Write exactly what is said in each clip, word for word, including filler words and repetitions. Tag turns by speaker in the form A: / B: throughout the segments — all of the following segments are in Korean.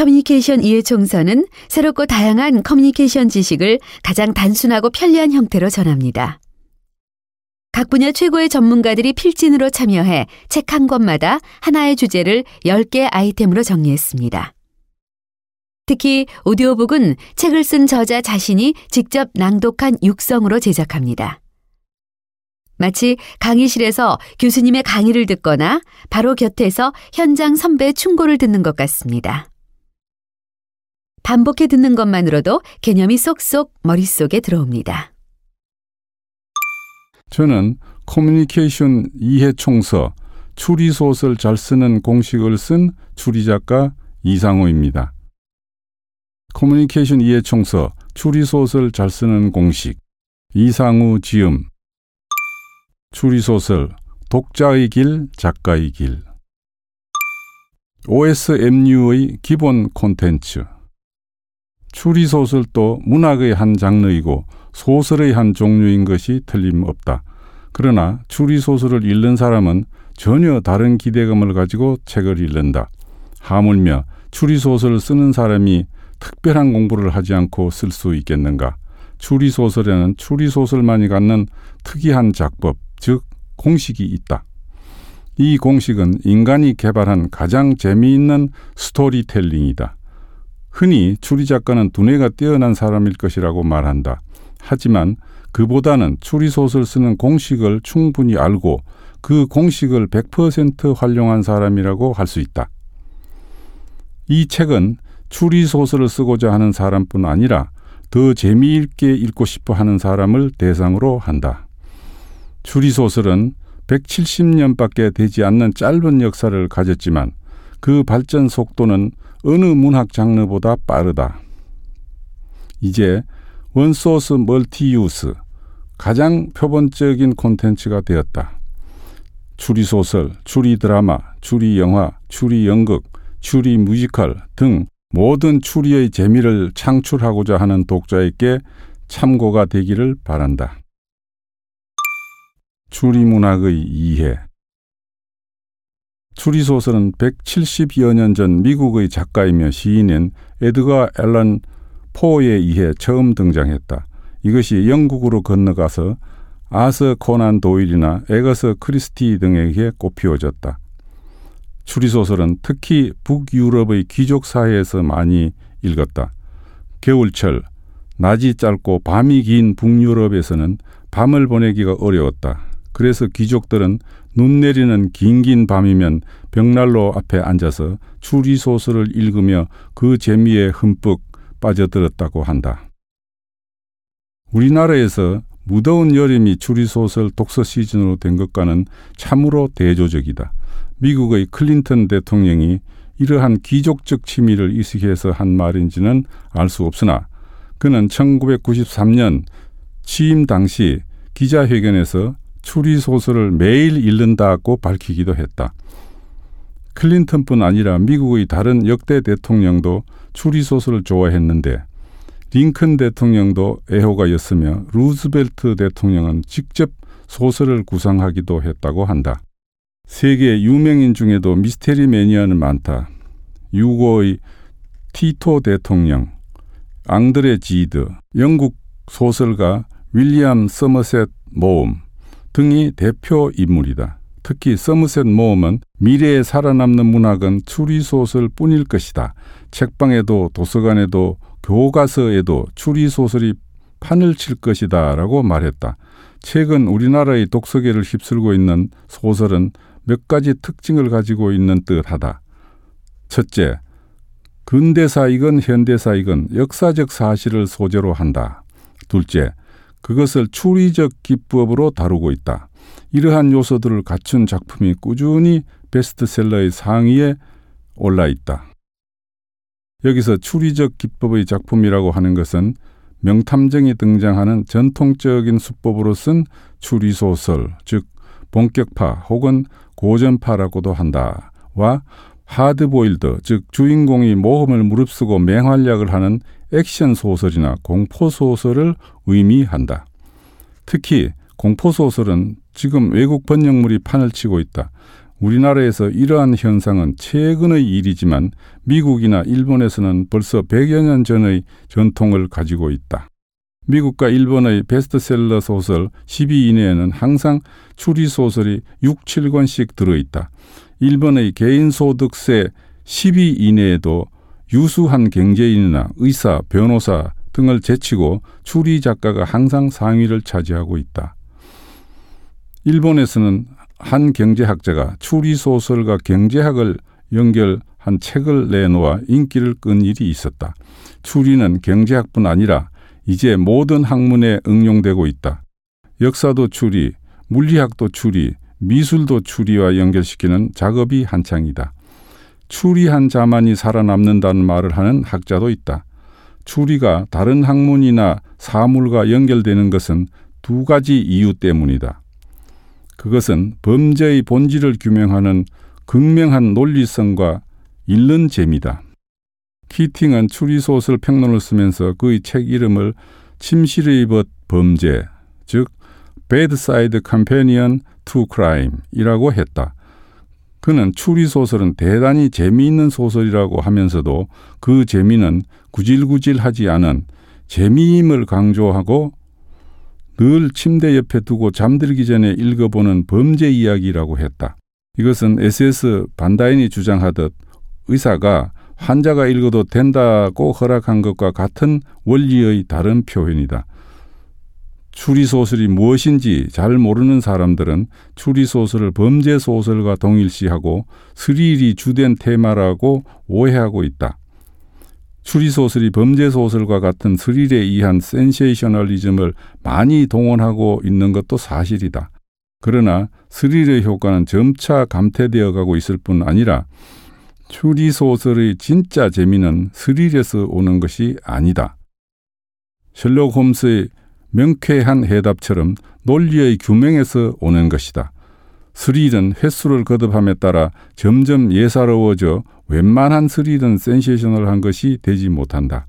A: 커뮤니케이션 이해총서는 새롭고 다양한 커뮤니케이션 지식을 가장 단순하고 편리한 형태로 전합니다. 각 분야 최고의 전문가들이 필진으로 참여해 책 한 권마다 하나의 주제를 열 개 아이템으로 정리했습니다. 특히 오디오북은 책을 쓴 저자 자신이 직접 낭독한 육성으로 제작합니다. 마치 강의실에서 교수님의 강의를 듣거나 바로 곁에서 현장 선배의 충고를 듣는 것 같습니다. 반복해 듣는 것만으로도 개념이 쏙쏙 머릿속에 들어옵니다.
B: 저는 커뮤니케이션 이해총서, 추리소설 잘 쓰는 공식을 쓴 추리작가 이상우입니다. 커뮤니케이션 이해총서, 추리소설 잘 쓰는 공식, 이상우 지음, 추리소설, 독자의 길, 작가의 길, 오에스엠유의 기본 콘텐츠. 추리소설도 문학의 한 장르이고 소설의 한 종류인 것이 틀림없다. 그러나 추리소설을 읽는 사람은 전혀 다른 기대감을 가지고 책을 읽는다. 하물며 추리소설을 쓰는 사람이 특별한 공부를 하지 않고 쓸 수 있겠는가? 추리소설에는 추리소설만이 갖는 특이한 작법, 즉 공식이 있다. 이 공식은 인간이 개발한 가장 재미있는 스토리텔링이다. 흔히 추리작가는 두뇌가 뛰어난 사람일 것이라고 말한다. 하지만 그보다는 추리소설 쓰는 공식을 충분히 알고 그 공식을 백 퍼센트 활용한 사람이라고 할 수 있다. 이 책은 추리소설을 쓰고자 하는 사람뿐 아니라 더 재미있게 읽고 싶어 하는 사람을 대상으로 한다. 추리소설은 백칠십 년밖에 되지 않는 짧은 역사를 가졌지만 그 발전 속도는 어느 문학 장르보다 빠르다. 이제 원소스 멀티유스, 가장 표본적인 콘텐츠가 되었다. 추리소설, 추리드라마, 추리영화, 추리연극, 추리뮤지컬 등 모든 추리의 재미를 창출하고자 하는 독자에게 참고가 되기를 바란다. 추리문학의 이해. 추리소설은 백칠십여 년 전 미국의 작가이며 시인인 에드거 앨런 포에 의해 처음 등장했다. 이것이 영국으로 건너가서 아서 코난 도일이나 에거서 크리스티 등에 의해 꽃피워졌다. 추리소설은 특히 북유럽의 귀족 사회에서 많이 읽었다. 겨울철, 낮이 짧고 밤이 긴 북유럽에서는 밤을 보내기가 어려웠다. 그래서 귀족들은 눈 내리는 긴긴 밤이면 벽난로 앞에 앉아서 추리소설을 읽으며 그 재미에 흠뻑 빠져들었다고 한다. 우리나라에서 무더운 여름이 추리소설 독서 시즌으로 된 것과는 참으로 대조적이다. 미국의 클린턴 대통령이 이러한 귀족적 취미를 의식해서 한 말인지는 알 수 없으나 그는 천구백구십삼 년 취임 당시 기자회견에서 추리소설을 매일 읽는다고 밝히기도 했다. 클린턴뿐 아니라 미국의 다른 역대 대통령도 추리소설을 좋아했는데 링컨 대통령도 애호가였으며 루즈벨트 대통령은 직접 소설을 구상하기도 했다고 한다. 세계 유명인 중에도 미스테리 매니아는 많다. 유고의 티토 대통령, 앙드레 지드, 영국 소설가 윌리엄 서머셋 모엄 등이 대표 인물이다. 특히 서머셋 모엄은 미래에 살아남는 문학은 추리소설 뿐일 것이다. 책방에도 도서관에도 교과서에도 추리소설이 판을 칠 것이다 라고 말했다. 최근 우리나라의 독서계를 휩쓸고 있는 소설은 몇 가지 특징을 가지고 있는 듯하다. 첫째, 근대사이건 현대사이건 역사적 사실을 소재로 한다. 둘째, 그것을 추리적 기법으로 다루고 있다. 이러한 요소들을 갖춘 작품이 꾸준히 베스트셀러의 상위에 올라 있다. 여기서 추리적 기법의 작품이라고 하는 것은 명탐정이 등장하는 전통적인 수법으로 쓴 추리소설, 즉 본격파 혹은 고전파라고도 한다. 와 하드보일드, 즉 주인공이 모험을 무릅쓰고 맹활약을 하는 액션 소설이나 공포소설을 의미한다. 특히 공포소설은 지금 외국 번역물이 판을 치고 있다. 우리나라에서 이러한 현상은 최근의 일이지만 미국이나 일본에서는 벌써 백여 년 전의 전통을 가지고 있다. 미국과 일본의 베스트셀러 소설 십 위 이내에는 항상 추리소설이 육, 칠 권씩 들어있다. 일본의 개인소득세 십 위 이내에도 유수한 경제인이나 의사, 변호사 등을 제치고 추리 작가가 항상 상위를 차지하고 있다. 일본에서는 한 경제학자가 추리소설과 경제학을 연결한 책을 내놓아 인기를 끈 일이 있었다. 추리는 경제학뿐 아니라 이제 모든 학문에 응용되고 있다. 역사도 추리, 물리학도 추리, 미술도 추리와 연결시키는 작업이 한창이다. 추리한 자만이 살아남는다는 말을 하는 학자도 있다. 추리가 다른 학문이나 사물과 연결되는 것은 두 가지 이유 때문이다. 그것은 범죄의 본질을 규명하는 극명한 논리성과 읽는 재미다. 키팅은 추리소설 평론을 쓰면서 그의 책 이름을 침실의 벗 범죄, 즉 Bedside Companion to Crime 이라고 했다. 그는 추리소설은 대단히 재미있는 소설이라고 하면서도 그 재미는 구질구질하지 않은 재미임을 강조하고 늘 침대 옆에 두고 잠들기 전에 읽어보는 범죄 이야기라고 했다. 이것은 에스에스 반다인이 주장하듯 의사가 환자가 읽어도 된다고 허락한 것과 같은 원리의 다른 표현이다. 추리소설이 무엇인지 잘 모르는 사람들은 추리소설을 범죄소설과 동일시하고 스릴이 주된 테마라고 오해하고 있다. 추리소설이 범죄소설과 같은 스릴에 의한 센세이셔널리즘을 많이 동원하고 있는 것도 사실이다. 그러나 스릴의 효과는 점차 감퇴되어 가고 있을 뿐 아니라 추리소설의 진짜 재미는 스릴에서 오는 것이 아니다. 셜록 홈스의 명쾌한 해답처럼 논리의 규명에서 오는 것이다. 스릴은 횟수를 거듭함에 따라 점점 예사로워져 웬만한 스릴은 센세이셔널한 것이 되지 못한다.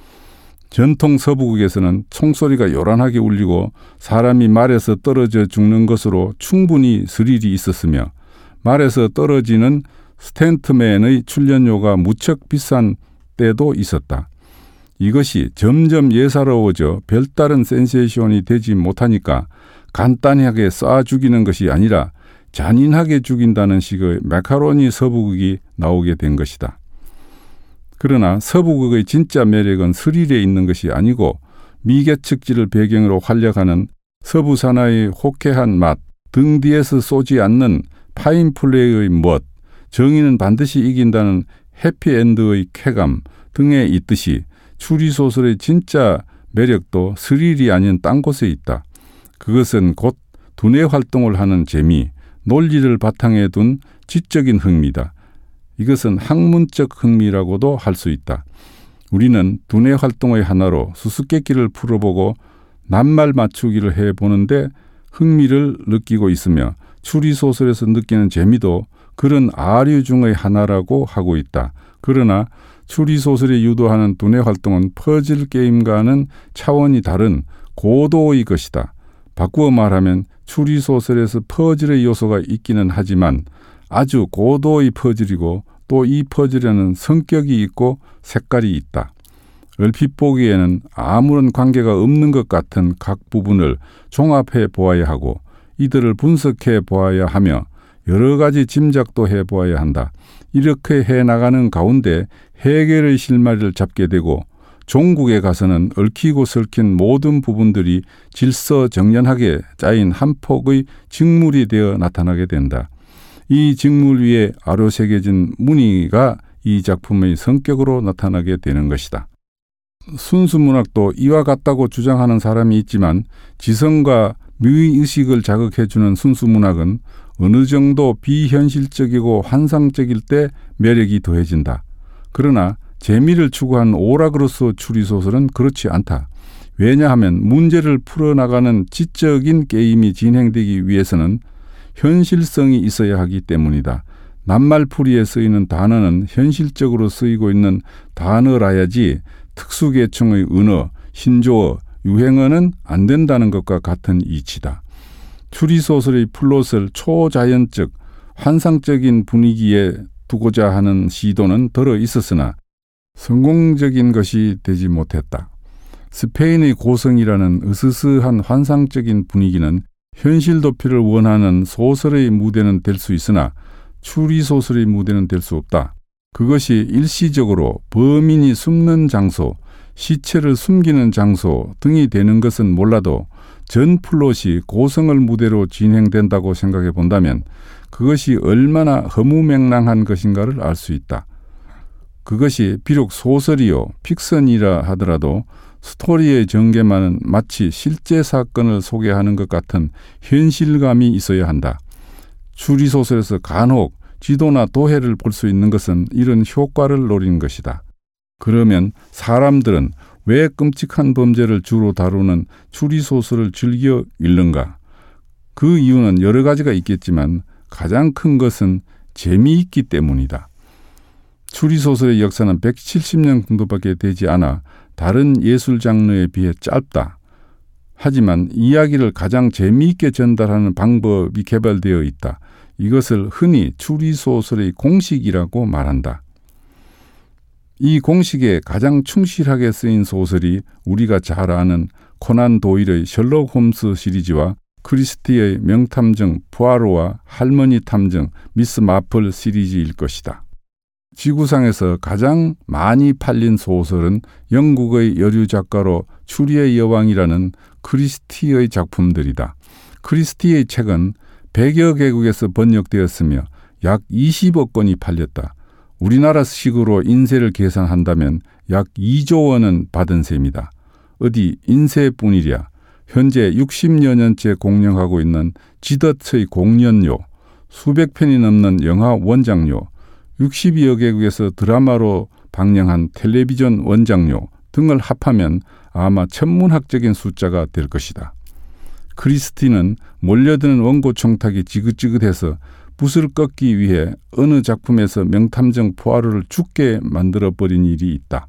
B: 전통 서부극에서는 총소리가 요란하게 울리고 사람이 말에서 떨어져 죽는 것으로 충분히 스릴이 있었으며 말에서 떨어지는 스탠트맨의 출연료가 무척 비싼 때도 있었다. 이것이 점점 예사로워져 별다른 센세이션이 되지 못하니까 간단하게 쏴 죽이는 것이 아니라 잔인하게 죽인다는 식의 마카로니 서부극이 나오게 된 것이다. 그러나 서부극의 진짜 매력은 스릴에 있는 것이 아니고 미개척지를 배경으로 활약하는 서부 사나이의 호쾌한 맛, 등 뒤에서 쏘지 않는 파인플레이의 멋, 정의는 반드시 이긴다는 해피엔드의 쾌감 등에 있듯이 추리소설의 진짜 매력도 스릴이 아닌 딴 곳에 있다. 그것은 곧 두뇌 활동을 하는 재미, 논리를 바탕에 둔 지적인 흥미다. 이것은 학문적 흥미라고도 할 수 있다. 우리는 두뇌 활동의 하나로 수수께끼를 풀어보고 낱말 맞추기를 해보는데 흥미를 느끼고 있으며 추리소설에서 느끼는 재미도 그런 아류 중의 하나라고 하고 있다. 그러나 추리소설이 유도하는 두뇌 활동은 퍼즐 게임과는 차원이 다른 고도의 것이다. 바꾸어 말하면 추리소설에서 퍼즐의 요소가 있기는 하지만 아주 고도의 퍼즐이고 또 이 퍼즐에는 성격이 있고 색깔이 있다. 얼핏 보기에는 아무런 관계가 없는 것 같은 각 부분을 종합해 보아야 하고 이들을 분석해 보아야 하며 여러 가지 짐작도 해 보아야 한다. 이렇게 해나가는 가운데 해결의 실마리를 잡게 되고 종국에 가서는 얽히고 설킨 모든 부분들이 질서정연하게 짜인 한 폭의 직물이 되어 나타나게 된다. 이 직물 위에 아로새겨진 무늬가 이 작품의 성격으로 나타나게 되는 것이다. 순수문학도 이와 같다고 주장하는 사람이 있지만 지성과 묘의식을 자극해주는 순수문학은 어느 정도 비현실적이고 환상적일 때 매력이 더해진다. 그러나 재미를 추구한 오라그로스 추리소설은 그렇지 않다. 왜냐하면 문제를 풀어나가는 지적인 게임이 진행되기 위해서는 현실성이 있어야 하기 때문이다. 낱말풀이에 쓰이는 단어는 현실적으로 쓰이고 있는 단어라야지 특수계층의 은어, 신조어, 유행어는 안 된다는 것과 같은 이치다. 추리소설의 플롯을 초자연적, 환상적인 분위기에 두고자 하는 시도는 들어 있었으나 성공적인 것이 되지 못했다. 스페인의 고성이라는 으스스한 환상적인 분위기는 현실 도피를 원하는 소설의 무대는 될 수 있으나 추리소설의 무대는 될 수 없다. 그것이 일시적으로 범인이 숨는 장소, 시체를 숨기는 장소 등이 되는 것은 몰라도 전 플롯이 고성을 무대로 진행된다고 생각해 본다면 그것이 얼마나 허무맹랑한 것인가를 알 수 있다. 그것이 비록 소설이요 픽션이라 하더라도 스토리의 전개만은 마치 실제 사건을 소개하는 것 같은 현실감이 있어야 한다. 추리소설에서 간혹 지도나 도해를 볼 수 있는 것은 이런 효과를 노린 것이다. 그러면 사람들은 왜 끔찍한 범죄를 주로 다루는 추리소설을 즐겨 읽는가? 그 이유는 여러 가지가 있겠지만 가장 큰 것은 재미있기 때문이다. 추리소설의 역사는 백칠십 년 정도밖에 되지 않아 다른 예술 장르에 비해 짧다. 하지만 이야기를 가장 재미있게 전달하는 방법이 개발되어 있다. 이것을 흔히 추리소설의 공식이라고 말한다. 이 공식에 가장 충실하게 쓰인 소설이 우리가 잘 아는 코난 도일의 셜록 홈스 시리즈와 크리스티의 명탐정 푸아로와 할머니 탐정 미스 마플 시리즈일 것이다. 지구상에서 가장 많이 팔린 소설은 영국의 여류 작가로 추리의 여왕이라는 크리스티의 작품들이다. 크리스티의 책은 백여 개국에서 번역되었으며 약 이십억 권이 팔렸다. 우리나라식으로 인세를 계산한다면 약 이조 원은 받은 셈이다. 어디 인세뿐이랴. 현재 육십여 년째 공연하고 있는 지더츠의 공연료, 수백 편이 넘는 영화 원작료, 육십여 개국에서 드라마로 방영한 텔레비전 원작료 등을 합하면 아마 천문학적인 숫자가 될 것이다. 크리스티는 몰려드는 원고 청탁이 지긋지긋해서 붓을 꺾기 위해 어느 작품에서 명탐정 푸아로를 죽게 만들어버린 일이 있다.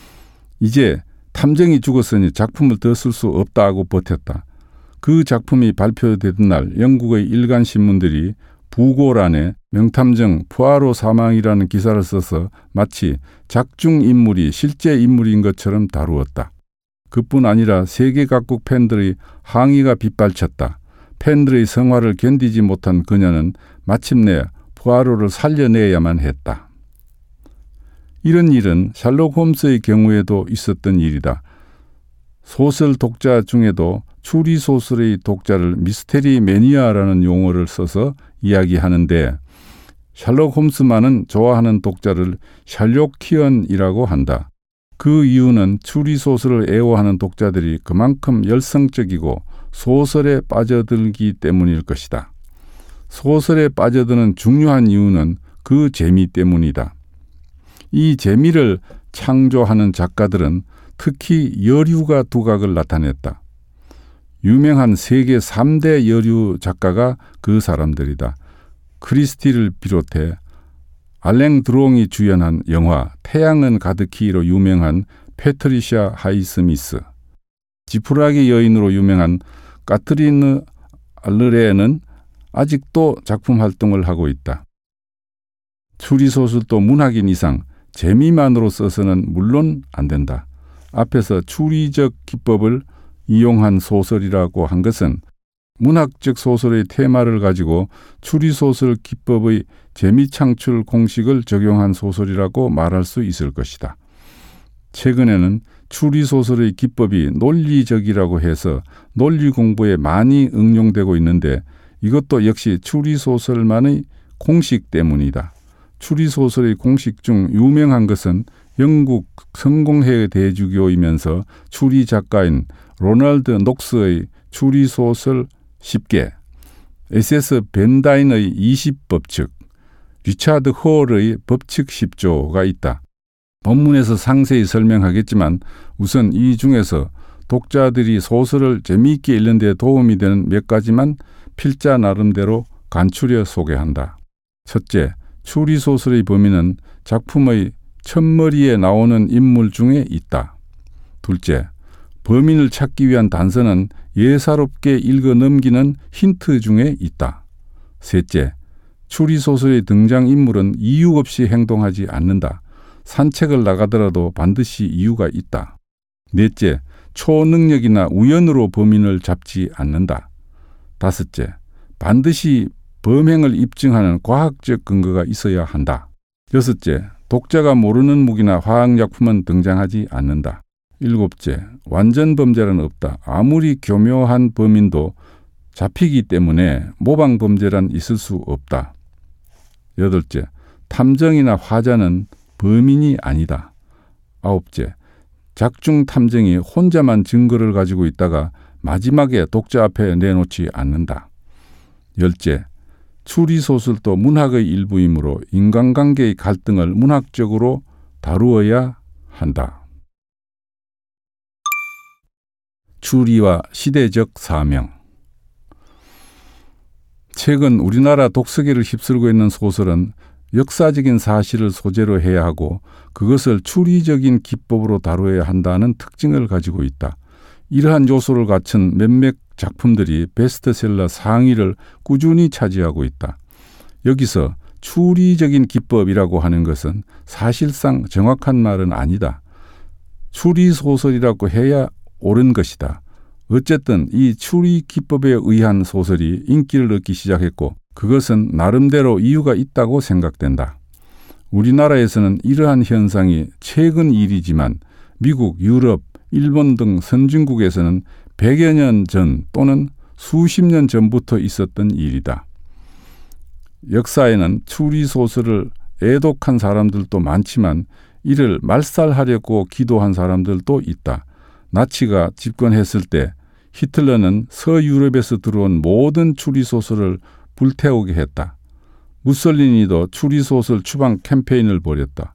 B: 이제 탐정이 죽었으니 작품을 더 쓸 수 없다고 버텼다. 그 작품이 발표되던 날 영국의 일간 신문들이 부고란에 명탐정 푸아로 사망이라는 기사를 써서 마치 작중 인물이 실제 인물인 것처럼 다루었다. 그뿐 아니라 세계 각국 팬들의 항의가 빗발쳤다. 팬들의 성화를 견디지 못한 그녀는 마침내 푸아로를 살려내야만 했다. 이런 일은 셜록 홈스의 경우에도 있었던 일이다. 소설 독자 중에도 추리소설의 독자를 미스테리 매니아라는 용어를 써서 이야기하는데 셜록 홈스만은 좋아하는 독자를 셜록키언이라고 한다. 그 이유는 추리소설을 애호하는 독자들이 그만큼 열성적이고 소설에 빠져들기 때문일 것이다. 소설에 빠져드는 중요한 이유는 그 재미 때문이다. 이 재미를 창조하는 작가들은 특히 여류가 두각을 나타냈다. 유명한 세계 삼 대 여류 작가가 그 사람들이다. 크리스티를 비롯해 알랭 드롱이 주연한 영화 태양은 가득히로 유명한 패트리샤 하이스미스, 지푸라기 여인으로 유명한 까트리느 알르레는 아직도 작품 활동을 하고 있다. 추리소설도 문학인 이상 재미만으로 써서는 물론 안 된다. 앞에서 추리적 기법을 이용한 소설이라고 한 것은 문학적 소설의 테마를 가지고 추리소설 기법의 재미창출 공식을 적용한 소설이라고 말할 수 있을 것이다. 최근에는 추리소설의 기법이 논리적이라고 해서 논리 공부에 많이 응용되고 있는데 이것도 역시 추리소설만의 공식 때문이다. 추리소설의 공식 중 유명한 것은 영국 성공회의 대주교이면서 추리 작가인 로널드 녹스의 추리소설 십 개, 에스에스 벤다인의 이십 법칙, 리차드 홀의 법칙 십 조가 있다. 본문에서 상세히 설명하겠지만 우선 이 중에서 독자들이 소설을 재미있게 읽는 데 도움이 되는 몇 가지만 필자 나름대로 간추려 소개한다. 첫째, 추리소설의 범인은 작품의 첫머리에 나오는 인물 중에 있다. 둘째, 범인을 찾기 위한 단서는 예사롭게 읽어 넘기는 힌트 중에 있다. 셋째, 추리소설의 등장인물은 이유 없이 행동하지 않는다. 산책을 나가더라도 반드시 이유가 있다. 넷째, 초능력이나 우연으로 범인을 잡지 않는다. 다섯째, 반드시 범행을 입증하는 과학적 근거가 있어야 한다. 여섯째, 독자가 모르는 무기나 화학약품은 등장하지 않는다. 일곱째, 완전 범죄는 없다. 아무리 교묘한 범인도 잡히기 때문에 모방 범죄란 있을 수 없다. 여덟째, 탐정이나 화자는 범인이 아니다. 아홉째, 작중 탐정이 혼자만 증거를 가지고 있다가 마지막에 독자 앞에 내놓지 않는다. 열째, 추리소설도 문학의 일부이므로 인간관계의 갈등을 문학적으로 다루어야 한다. 추리와 시대적 사명. 최근 우리나라 독서계를 휩쓸고 있는 소설은 역사적인 사실을 소재로 해야 하고 그것을 추리적인 기법으로 다루어야 한다는 특징을 가지고 있다. 이러한 요소를 갖춘 몇몇 작품들이 베스트셀러 상위를 꾸준히 차지하고 있다. 여기서 추리적인 기법이라고 하는 것은 사실상 정확한 말은 아니다. 추리소설이라고 해야 옳은 것이다. 어쨌든 이 추리 기법에 의한 소설이 인기를 얻기 시작했고 그것은 나름대로 이유가 있다고 생각된다. 우리나라에서는 이러한 현상이 최근 일이지만 미국, 유럽, 일본 등 선진국에서는 백여 년 전 또는 수십 년 전부터 있었던 일이다. 역사에는 추리소설을 애독한 사람들도 많지만 이를 말살하려고 기도한 사람들도 있다. 나치가 집권했을 때 히틀러는 서유럽에서 들어온 모든 추리소설을 불태우게 했다. 무솔리니도 추리소설 추방 캠페인을 벌였다.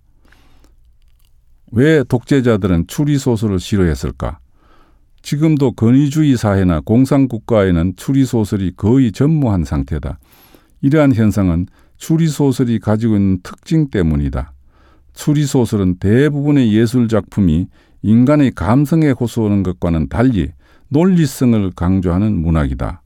B: 왜 독재자들은 추리소설을 싫어했을까? 지금도 권위주의 사회나 공산국가에는 추리소설이 거의 전무한 상태다. 이러한 현상은 추리소설이 가지고 있는 특징 때문이다. 추리소설은 대부분의 예술작품이 인간의 감성에 호소하는 것과는 달리 논리성을 강조하는 문학이다.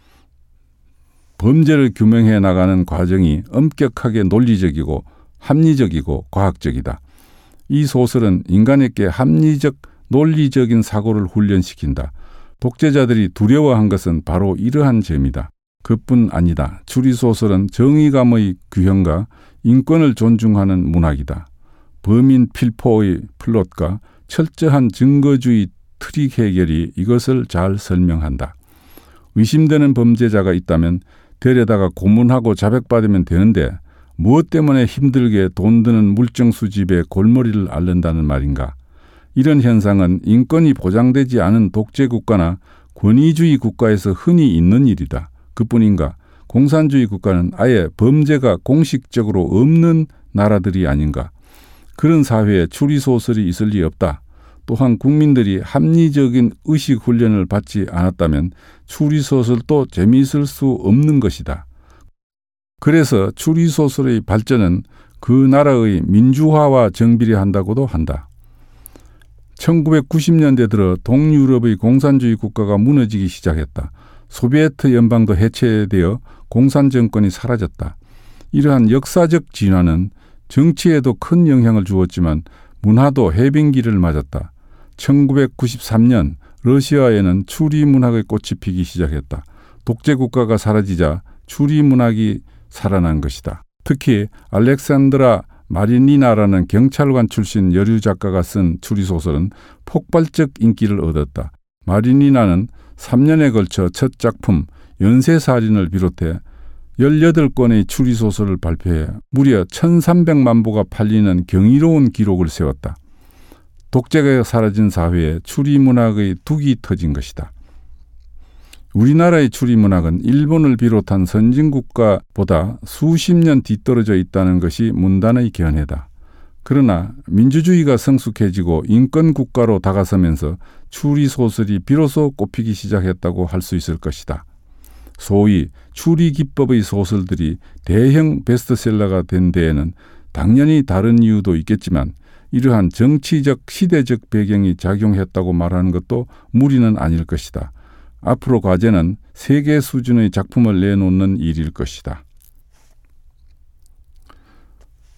B: 범죄를 규명해 나가는 과정이 엄격하게 논리적이고 합리적이고 과학적이다. 이 소설은 인간에게 합리적, 논리적인 사고를 훈련시킨다. 독재자들이 두려워한 것은 바로 이러한 점이다. 그뿐 아니다. 추리소설은 정의감의 규형과 인권을 존중하는 문학이다. 범인 필포의 플롯과 철저한 증거주의 트릭 해결이 이것을 잘 설명한다. 의심되는 범죄자가 있다면 데려다가 고문하고 자백받으면 되는데 무엇 때문에 힘들게 돈 드는 물증 수집에 골머리를 앓는다는 말인가? 이런 현상은 인권이 보장되지 않은 독재국가나 권위주의 국가에서 흔히 있는 일이다. 그뿐인가? 공산주의 국가는 아예 범죄가 공식적으로 없는 나라들이 아닌가? 그런 사회에 추리소설이 있을 리 없다. 또한 국민들이 합리적인 의식 훈련을 받지 않았다면 추리소설도 재미있을 수 없는 것이다. 그래서 추리소설의 발전은 그 나라의 민주화와 정비례한다고도 한다. 천구백구십 년대 들어 동유럽의 공산주의 국가가 무너지기 시작했다. 소비에트 연방도 해체되어 공산 정권이 사라졌다. 이러한 역사적 진화는 정치에도 큰 영향을 주었지만 문화도 해빙기를 맞았다. 천구백구십삼 년 러시아에는 추리문학의 꽃이 피기 시작했다. 독재국가가 사라지자 추리문학이 살아난 것이다. 특히 알렉산드라 마리니나라는 경찰관 출신 여류 작가가 쓴 추리소설은 폭발적 인기를 얻었다. 마리니나는 삼 년에 걸쳐 첫 작품 연쇄살인을 비롯해 열여덟 권의 추리소설을 발표해 무려 천삼백만 부가 팔리는 경이로운 기록을 세웠다. 독재가 사라진 사회에 추리문학의 둑이 터진 것이다. 우리나라의 추리문학은 일본을 비롯한 선진국가보다 수십 년 뒤떨어져 있다는 것이 문단의 견해다. 그러나 민주주의가 성숙해지고 인권국가로 다가서면서 추리소설이 비로소 꼽히기 시작했다고 할 수 있을 것이다. 소위 추리기법의 소설들이 대형 베스트셀러가 된 데에는 당연히 다른 이유도 있겠지만 이러한 정치적, 시대적 배경이 작용했다고 말하는 것도 무리는 아닐 것이다. 앞으로 과제는 세계 수준의 작품을 내놓는 일일 것이다.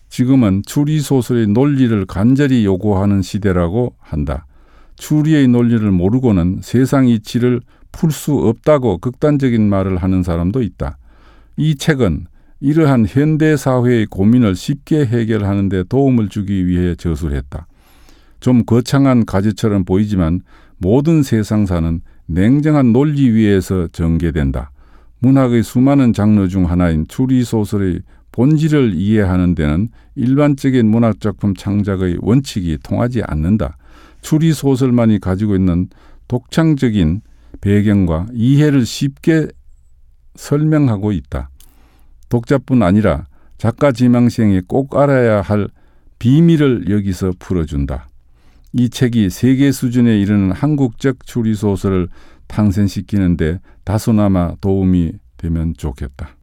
B: 지금은 추리소설의 논리를 간절히 요구하는 시대라고 한다. 추리의 논리를 모르고는 세상 이치를 풀 수 없다고 극단적인 말을 하는 사람도 있다. 이 책은 이러한 현대사회의 고민을 쉽게 해결하는 데 도움을 주기 위해 저술했다. 좀 거창한 과제처럼 보이지만 모든 세상사는 냉정한 논리 위에서 전개된다. 문학의 수많은 장르 중 하나인 추리소설의 본질을 이해하는 데는 일반적인 문학작품 창작의 원칙이 통하지 않는다. 추리소설만이 가지고 있는 독창적인 배경과 이해를 쉽게 설명하고 있다. 독자뿐 아니라 작가 지망생이 꼭 알아야 할 비밀을 여기서 풀어준다. 이 책이 세계 수준에 이르는 한국적 추리소설을 탄생시키는데 다소나마 도움이 되면 좋겠다.